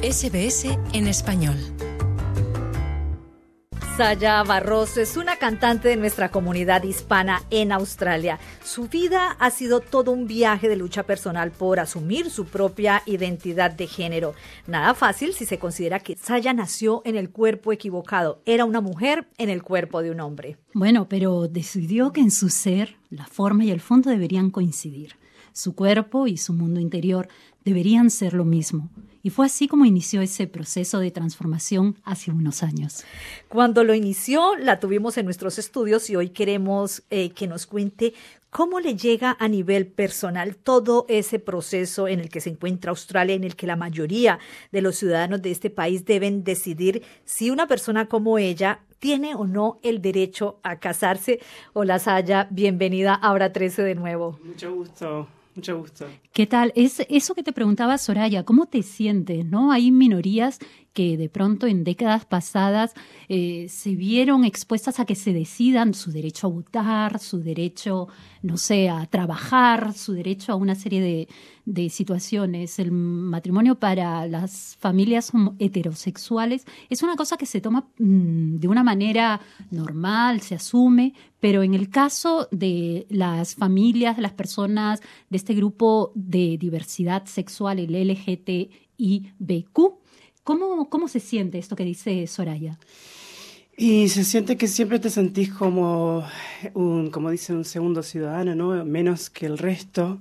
SBS en español. Saya Barroso es una cantante de nuestra comunidad hispana en Australia. Su vida ha sido todo un viaje de lucha personal por asumir su propia identidad de género. Nada fácil si se considera que Saya nació en el cuerpo equivocado. Era una mujer en el cuerpo de un hombre. Bueno, pero decidió que en su ser la forma y el fondo deberían coincidir. Su cuerpo y su mundo interior deberían ser lo mismo. Y fue así como inició ese proceso de transformación hace unos años. Cuando lo inició, la tuvimos en nuestros estudios y hoy queremos que nos cuente cómo le llega a nivel personal todo ese proceso en el que se encuentra Australia, en el que la mayoría de los ciudadanos de este país deben decidir si una persona como ella tiene o no el derecho a casarse. Hola, Saya, bienvenida a Hora 13 de nuevo. Mucho gusto. Mucho gusto. ¿Qué tal? Es eso que te preguntaba Soraya, ¿cómo te sientes? ¿No? Hay minorías que de pronto en décadas pasadas se vieron expuestas a que se decidan su derecho a votar, su derecho, no sé, a trabajar, su derecho a una serie de situaciones. El matrimonio para las familias heterosexuales es una cosa que se toma de una manera normal, se asume, pero en el caso de las familias, las personas de este grupo de diversidad sexual, el LGTBIQ, ¿Cómo se siente esto que dice Soraya? Y se siente que siempre te sentís como dice, un segundo ciudadano, ¿no? Menos que el resto.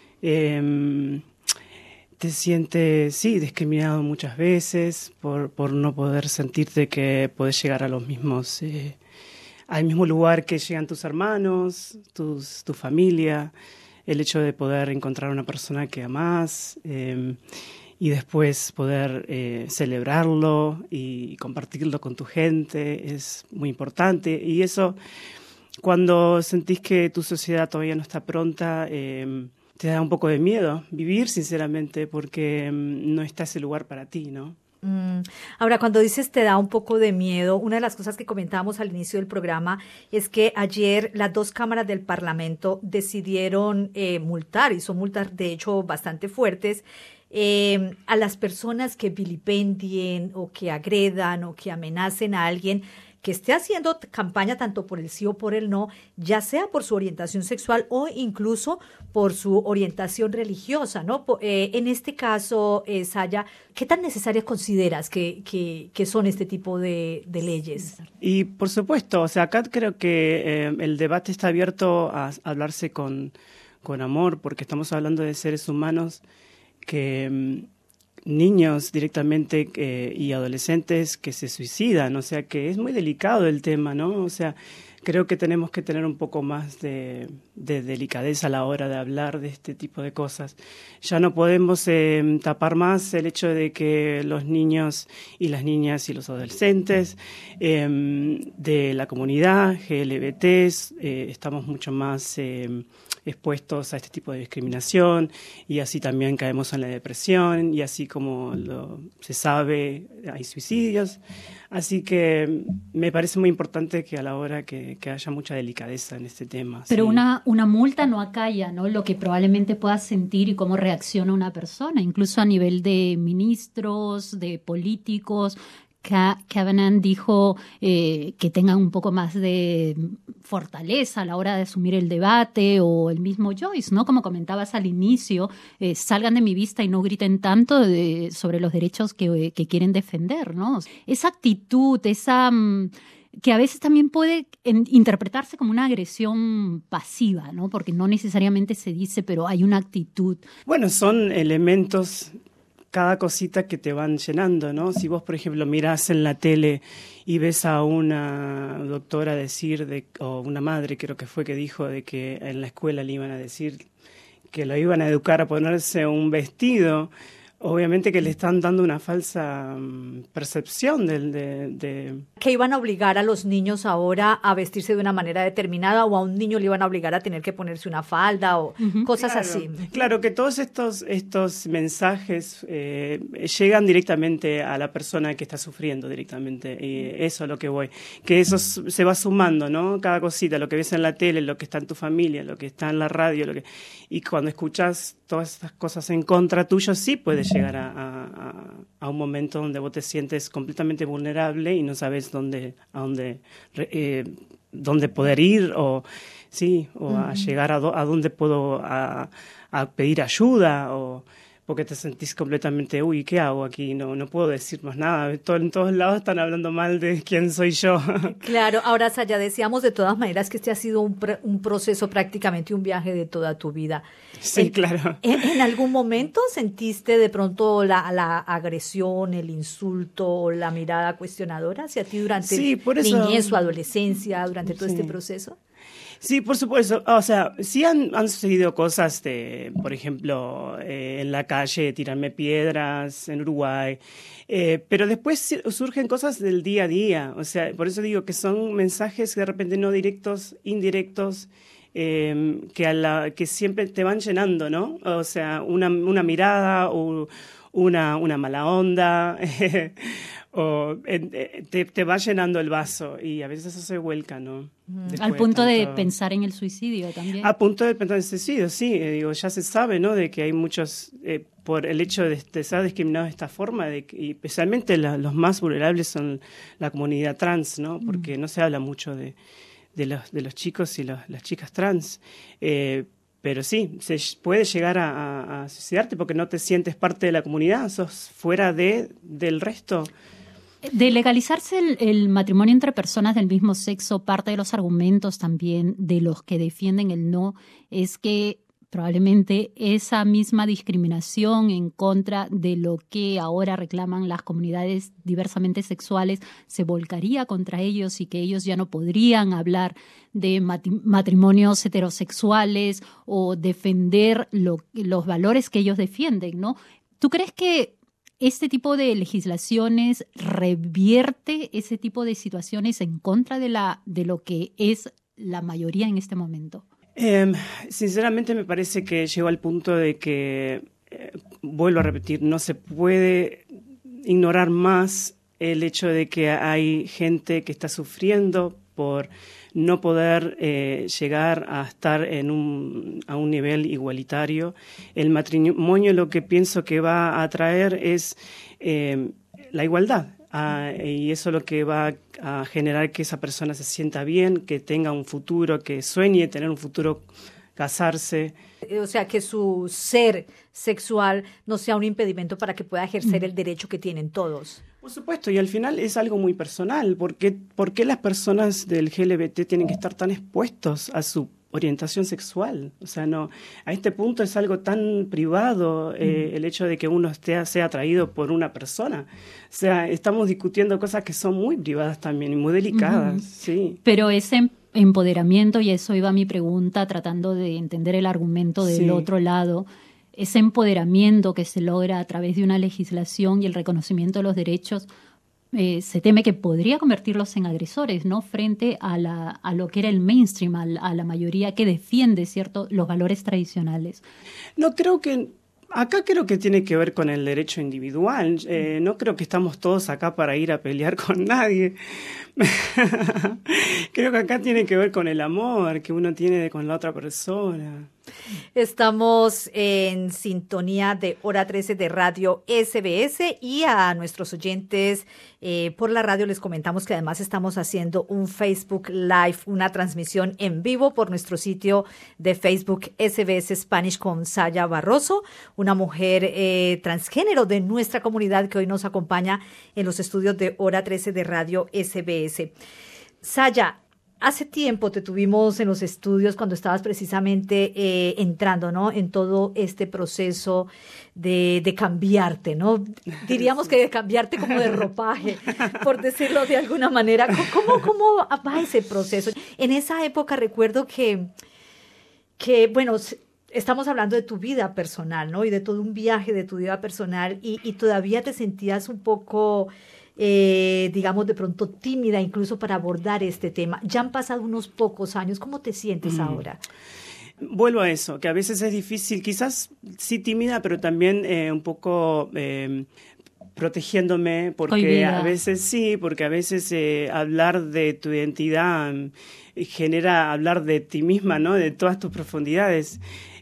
Te sientes, sí, discriminado muchas veces por no poder sentirte que podés llegar a los mismos, al mismo lugar que llegan tus hermanos, tu familia, el hecho de poder encontrar una persona que amás, y después poder celebrarlo y compartirlo con tu gente es muy importante. Y eso, cuando sentís que tu sociedad todavía no está pronta, te da un poco de miedo vivir, sinceramente, porque no está ese lugar para ti, ¿no? Ahora, cuando dices te da un poco de miedo, una de las cosas que comentábamos al inicio del programa es que ayer las dos cámaras del Parlamento decidieron multar, y son multas de hecho bastante fuertes, a las personas que vilipendien o que agredan o que amenacen a alguien que esté haciendo campaña tanto por el sí o por el no, ya sea por su orientación sexual o incluso por su orientación religiosa, ¿no? En este caso, Saya, ¿qué tan necesarias consideras que son este tipo de leyes? Y por supuesto, o sea, acá creo que el debate está abierto a hablarse con amor, porque estamos hablando de seres humanos que niños directamente y adolescentes que se suicidan, o sea que es muy delicado el tema, ¿no? O sea, creo que tenemos que tener un poco más de delicadeza a la hora de hablar de este tipo de cosas. Ya no podemos tapar más el hecho de que los niños y las niñas y los adolescentes de la comunidad LGBT estamos mucho más expuestos a este tipo de discriminación, y así también caemos en la depresión, y así como se sabe, hay suicidios. Así que me parece muy importante que a la hora que haya mucha delicadeza en este tema. Pero sí. Una multa no acalla, ¿no?, lo que probablemente pueda sentir y cómo reacciona una persona, incluso a nivel de ministros, de políticos. Kavanagh dijo que tengan un poco más de fortaleza a la hora de asumir el debate, o el mismo Joyce, ¿no? Como comentabas al inicio, salgan de mi vista y no griten tanto sobre los derechos que quieren defender, ¿no? Esa actitud, que a veces también puede interpretarse como una agresión pasiva, ¿no? Porque no necesariamente se dice, pero hay una actitud. Bueno, son elementos, cada cosita que te van llenando, ¿no? Si vos, por ejemplo, mirás en la tele y ves a una doctora decir, o una madre creo que fue que dijo, de que en la escuela le iban a decir que lo iban a educar a ponerse un vestido, obviamente que le están dando una falsa percepción que iban a obligar a los niños ahora a vestirse de una manera determinada, o a un niño le iban a obligar a tener que ponerse una falda o cosas así. Claro, que todos estos mensajes llegan directamente a la persona que está sufriendo directamente, y eso es lo que voy, que eso se va sumando, ¿no? Cada cosita, lo que ves en la tele, lo que está en tu familia, lo que está en la radio, y cuando escuchas todas estas cosas en contra tuyo, sí puede llegar a un momento donde vos te sientes completamente vulnerable y no sabes dónde poder ir o a llegar a dónde puedo a pedir ayuda o porque te sentís completamente, ¿qué hago aquí? No puedo decir más nada. En todos lados están hablando mal de quién soy yo. Claro, ahora Saya, decíamos de todas maneras que este ha sido un proceso, prácticamente un viaje de toda tu vida. Sí, claro. ¿En algún momento sentiste de pronto la agresión, el insulto o la mirada cuestionadora hacia ti durante niñez o adolescencia, durante todo este proceso? Sí, por supuesto. O sea, sí han sucedido cosas por ejemplo, en la calle, tirarme piedras en Uruguay, pero después surgen cosas del día a día. O sea, por eso digo que son mensajes de repente no directos, indirectos, que siempre te van llenando, ¿no? O sea, una mirada o una mala onda, o te va llenando el vaso y a veces eso se vuelca, ¿no? Al punto de pensar en el suicidio también. A punto de pensar en el suicidio, sí. Ya se sabe, ¿no? De que hay muchos, por el hecho de ser discriminados de esta forma, y especialmente los más vulnerables son la comunidad trans, ¿no? Porque no se habla mucho de los chicos y las chicas trans. Pero sí, se puede llegar a suicidarte porque no te sientes parte de la comunidad, sos fuera del resto. De legalizarse el matrimonio entre personas del mismo sexo, parte de los argumentos también de los que defienden el no es que probablemente esa misma discriminación en contra de lo que ahora reclaman las comunidades diversamente sexuales se volcaría contra ellos y que ellos ya no podrían hablar de matrimonios heterosexuales o defender los valores que ellos defienden, ¿no? ¿Tú crees que este tipo de legislaciones revierte ese tipo de situaciones en contra de lo que es la mayoría en este momento? Sinceramente me parece que llegó al punto de que, vuelvo a repetir, no se puede ignorar más el hecho de que hay gente que está sufriendo por no poder llegar a estar a un nivel igualitario. El matrimonio lo que pienso que va a traer es la igualdad. Y eso es lo que va a generar que esa persona se sienta bien, que tenga un futuro, que sueñe tener un futuro, casarse. O sea, que su ser sexual no sea un impedimento para que pueda ejercer el derecho que tienen todos. Por supuesto, y al final es algo muy personal. ¿Por qué las personas del LGBT tienen que estar tan expuestos a su orientación sexual? O sea, no, a este punto es algo tan privado el hecho de que uno sea atraído por una persona. O sea, estamos discutiendo cosas que son muy privadas también y muy delicadas, sí. Pero ese empoderamiento, y eso iba mi pregunta, tratando de entender el argumento del otro lado, ese empoderamiento que se logra a través de una legislación y el reconocimiento de los derechos, se teme que podría convertirlos en agresores, ¿no? Frente a lo que era el mainstream, a la mayoría que defiende los valores tradicionales. No creo que... Acá creo que tiene que ver con el derecho individual. No creo que estamos todos acá para ir a pelear con nadie. Creo que acá tiene que ver con el amor que uno tiene con la otra persona. Estamos en sintonía de Hora 13 de Radio SBS y a nuestros oyentes por la radio les comentamos que además estamos haciendo un Facebook Live, una transmisión en vivo por nuestro sitio de Facebook SBS Spanish con Saya Barroso, una mujer transgénero de nuestra comunidad que hoy nos acompaña en los estudios de Hora 13 de Radio SBS. Saya, hace tiempo te tuvimos en los estudios cuando estabas precisamente entrando, ¿no? En todo este proceso de cambiarte, ¿no? Diríamos que de cambiarte como de ropaje, por decirlo de alguna manera. ¿Cómo va ese proceso? En esa época recuerdo que bueno, estamos hablando de tu vida personal, ¿no? Y de todo un viaje de tu vida personal y todavía te sentías un poco... digamos de pronto tímida incluso para abordar este tema. Ya han pasado unos pocos años. ¿Cómo te sientes ahora? Vuelvo a eso, que a veces es difícil, quizás sí tímida, pero también un poco protegiéndome, porque a veces hablar de tu identidad genera hablar de ti misma, ¿no? De todas tus profundidades.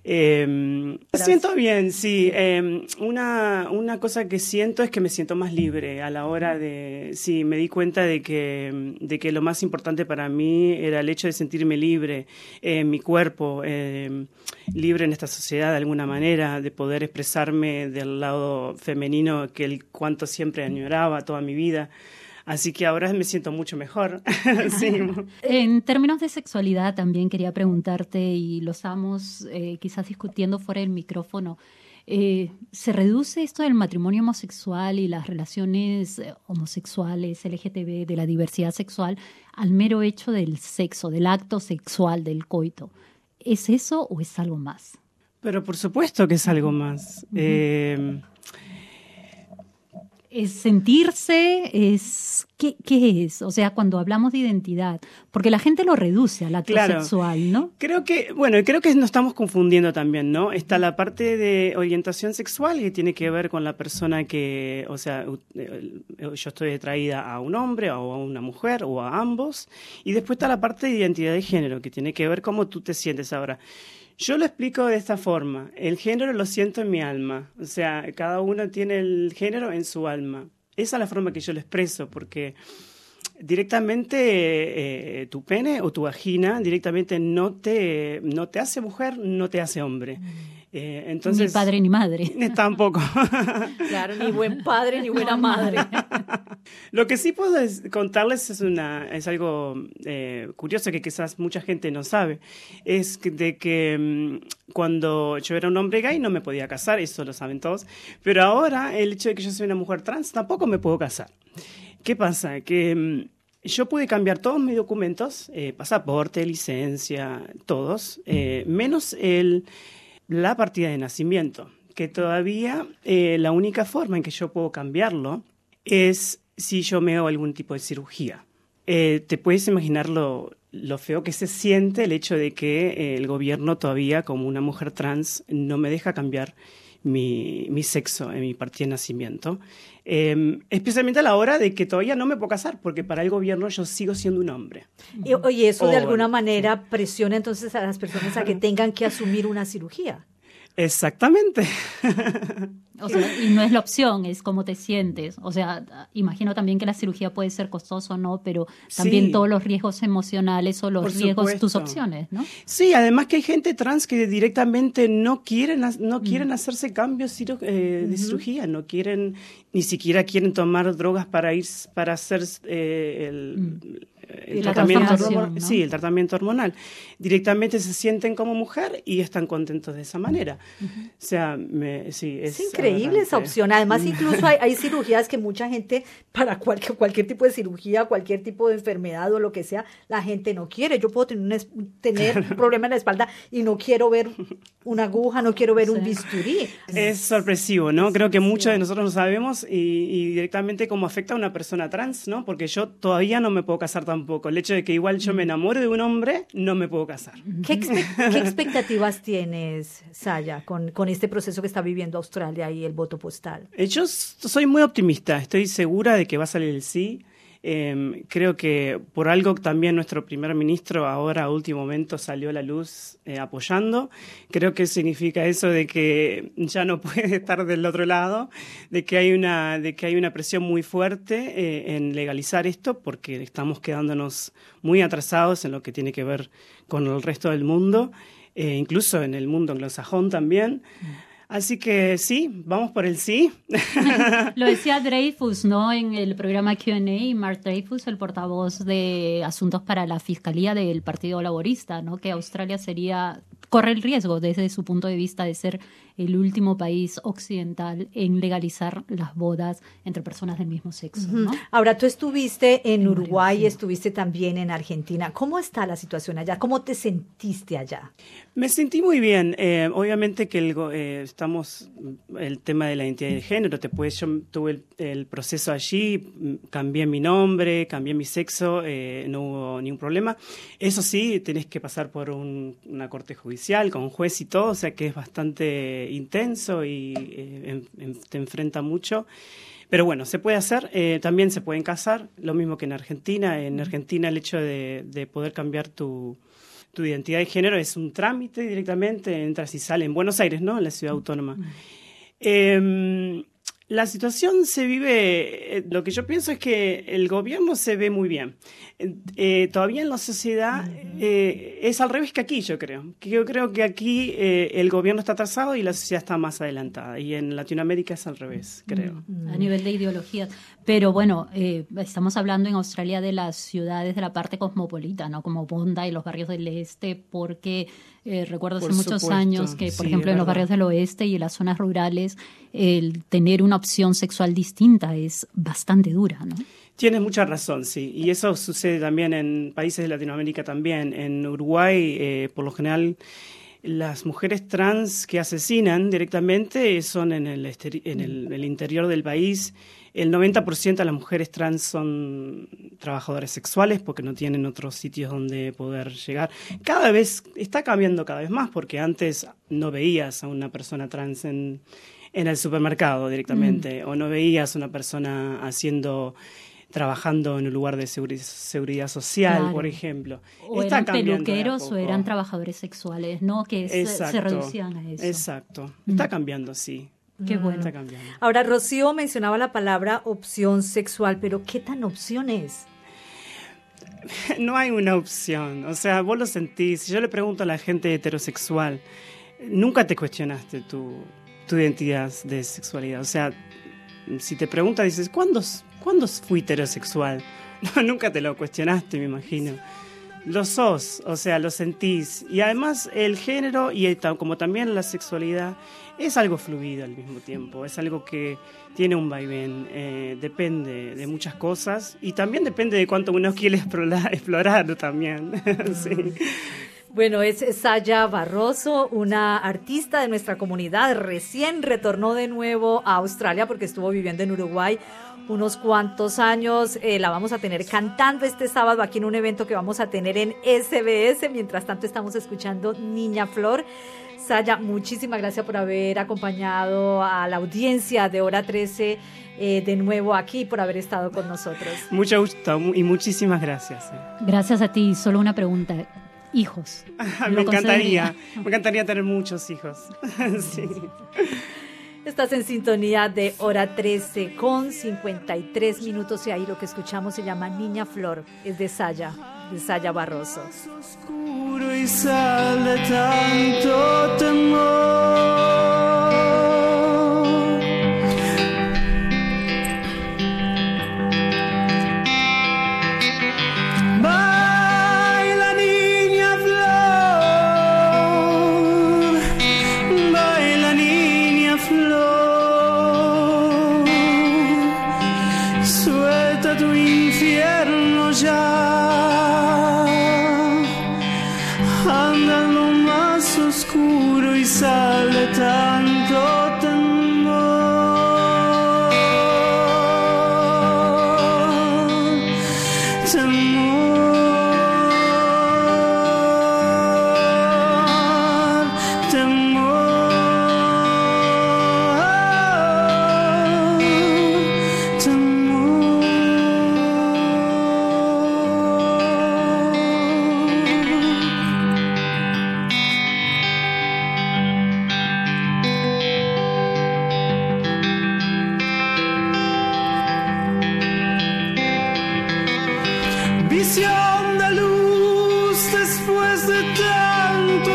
Me siento bien, sí. Una cosa que siento es que me siento más libre a la hora de... Sí, me di cuenta de que lo más importante para mí era el hecho de sentirme libre en mi cuerpo, libre en esta sociedad de alguna manera, de poder expresarme del lado femenino que el cuanto siempre añoraba toda mi vida. Así que ahora me siento mucho mejor. Sí. En términos de sexualidad también quería preguntarte, y lo estamos quizás discutiendo fuera del micrófono, ¿se reduce esto del matrimonio homosexual y las relaciones homosexuales, LGTB, de la diversidad sexual, al mero hecho del sexo, del acto sexual, del coito? ¿Es eso o es algo más? Pero por supuesto que es algo más. ¿Es sentirse? ¿Qué es? O sea, cuando hablamos de identidad, porque la gente lo reduce al acto sexual, ¿no? Creo que nos estamos confundiendo también, ¿no? Está la parte de orientación sexual que tiene que ver con la persona que, o sea, yo estoy atraída a un hombre o a una mujer o a ambos, y después está la parte de identidad de género que tiene que ver cómo tú te sientes ahora. Yo lo explico de esta forma. El género lo siento en mi alma. O sea, cada uno tiene el género en su alma. Esa es la forma que yo lo expreso, porque directamente tu pene o tu vagina directamente no te hace mujer, no te hace hombre. Entonces, ni padre ni madre. Tampoco. Claro, ni buen padre ni buena madre. Lo que sí puedo contarles es algo curioso que quizás mucha gente no sabe. Es de que cuando yo era un hombre gay no me podía casar, eso lo saben todos. Pero ahora el hecho de que yo soy una mujer trans tampoco me puedo casar. ¿Qué pasa? Que yo pude cambiar todos mis documentos, pasaporte, licencia, todos, menos la partida de nacimiento, que todavía la única forma en que yo puedo cambiarlo es si yo me hago algún tipo de cirugía. Te puedes imaginar lo feo que se siente el hecho de que el gobierno todavía, como una mujer trans, no me deja cambiar mi sexo en mi partida de nacimiento. Especialmente a la hora de que todavía no me puedo casar, porque para el gobierno yo sigo siendo un hombre. Oye, eso de alguna manera presiona entonces a las personas a que tengan que asumir una cirugía. Exactamente. O sea, y no es la opción, es cómo te sientes. O sea, imagino también que la cirugía puede ser costosa o no, pero también todos los riesgos emocionales o los riesgos, tus opciones, ¿no? Sí, además que hay gente trans que directamente no quieren hacerse cambios de cirugía, no quieren, ni siquiera quieren tomar drogas para hacer el tratamiento hormonal, ¿no? Sí, el tratamiento hormonal. Directamente se sienten como mujer y están contentos de esa manera. O sea, sí, es increíble esa opción. Además, incluso hay cirugías que mucha gente, para cualquier tipo de cirugía, cualquier tipo de enfermedad o lo que sea, la gente no quiere. Yo puedo tener un problema en la espalda y no quiero ver una aguja, no quiero ver un bisturí. Es sorpresivo, ¿no? Creo que muchos de nosotros lo sabemos y directamente cómo afecta a una persona trans, ¿no? Porque yo todavía no me puedo casar tampoco. El hecho de que igual yo me enamore de un hombre, no me puedo casar. ¿Qué expectativas tienes, Saya, con este proceso que está viviendo Australia y el voto postal? Yo soy muy optimista. Estoy segura de que va a salir el sí. Creo que por algo también nuestro primer ministro ahora a último momento salió a la luz apoyando. Creo que significa eso de que ya no puede estar del otro lado, de que hay una presión muy fuerte en legalizar esto, porque estamos quedándonos muy atrasados en lo que tiene que ver con el resto del mundo, incluso en el mundo anglosajón también. Así que sí, vamos por el sí. Lo decía Dreyfus, ¿no? En el programa Q&A, Mark Dreyfus, el portavoz de Asuntos para la Fiscalía del Partido Laborista, ¿no? Que Australia corre el riesgo desde su punto de vista de ser el último país occidental en legalizar las bodas entre personas del mismo sexo, ¿no? Ahora, tú estuviste en Uruguay y estuviste también en Argentina. ¿Cómo está la situación allá? ¿Cómo te sentiste allá? Me sentí muy bien. Obviamente que el tema de la identidad de género, yo tuve el proceso allí, cambié mi nombre, cambié mi sexo, no hubo ningún problema. Eso sí, tenés que pasar por una corte judicial con un juez y todo, o sea que es bastante intenso y te enfrenta mucho. Pero bueno, se puede hacer, también se pueden casar, lo mismo que en Argentina. En Argentina el hecho de poder cambiar tu tu identidad de género es un trámite directamente, entras y sales en Buenos Aires, ¿no? En la ciudad autónoma. La situación se vive, lo que yo pienso es que el gobierno se ve muy bien. Todavía en la sociedad es al revés que aquí, yo creo. Yo creo que aquí el gobierno está atrasado y la sociedad está más adelantada. Y en Latinoamérica es al revés, creo. A nivel de ideologías. Pero bueno, estamos hablando en Australia de las ciudades de la parte cosmopolita, ¿no? Como Bondi y los barrios del este, porque recuerdo hace muchos años que, por ejemplo, en los barrios del oeste y en las zonas rurales, el tener una opción sexual distinta es bastante dura, ¿no? Tienes mucha razón, sí. Y eso sucede también en países de Latinoamérica también. En Uruguay, por lo general, las mujeres trans que asesinan directamente son en el interior del país. El 90% de las mujeres trans son trabajadoras sexuales porque no tienen otros sitios donde poder llegar. Cada vez, está cambiando cada vez más, porque antes no veías a una persona trans en el supermercado directamente, o no veías a una persona trabajando en un lugar de seguridad social, claro, por ejemplo. O está eran peluqueros o eran trabajadores sexuales, ¿no? Que se reducían a eso. Exacto. Está cambiando, sí. Qué bueno. Está cambiando. Ahora, Rocío mencionaba la palabra opción sexual, pero ¿qué tan opción es? No hay una opción. O sea, vos lo sentís. Si yo le pregunto a la gente heterosexual, nunca te cuestionaste tu identidad de sexualidad. O sea, si te preguntas, dices, ¿cuándo fui heterosexual? No, nunca te lo cuestionaste, me imagino. Lo sos, o sea, lo sentís. Y además el género y como también la sexualidad es algo fluido al mismo tiempo. Es algo que tiene un vaivén. Depende de muchas cosas y también depende de cuánto uno quiere explorar también. Sí. Bueno, es Saya Barroso, una artista de nuestra comunidad. Recién retornó de nuevo a Australia porque estuvo viviendo en Uruguay unos cuantos años. La vamos a tener cantando este sábado aquí en un evento que vamos a tener en SBS. Mientras tanto estamos escuchando Niña Flor. Saya, muchísimas gracias por haber acompañado a la audiencia de Hora 13 de nuevo aquí, por haber estado con nosotros. Mucho gusto y muchísimas gracias. Gracias a ti. Solo una pregunta. Hijos. Me encantaría tener muchos hijos. Sí. Estás en sintonía de Hora 13 con 53 minutos y ahí lo que escuchamos se llama Niña Flor, es de Saya Barroso. Oscuro y sale tanto temor. Sale tanto temor, visión de luz después de tanta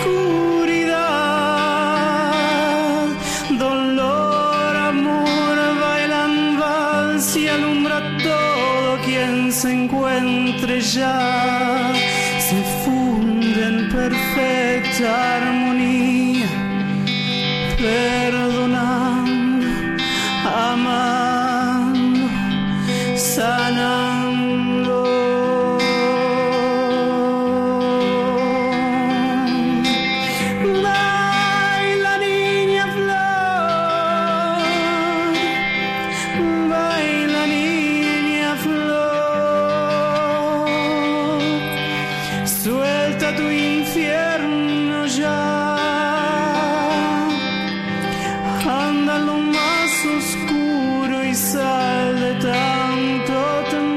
oscuridad, dolor, amor, bailan vals y alumbra todo quien se encuentre ya, se funde en perfecta armonía, perdonando, amando, sanando. Oscuro y sal de tanto temor.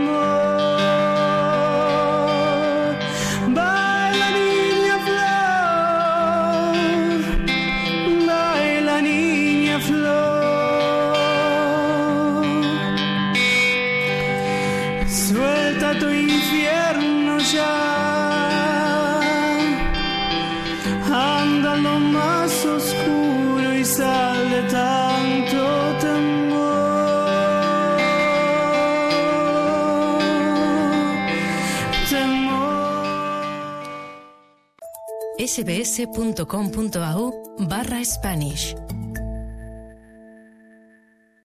vuelta a tu infierno ya. Anda lo más oscuro y sal de tanto temor. sbs.com.au/Spanish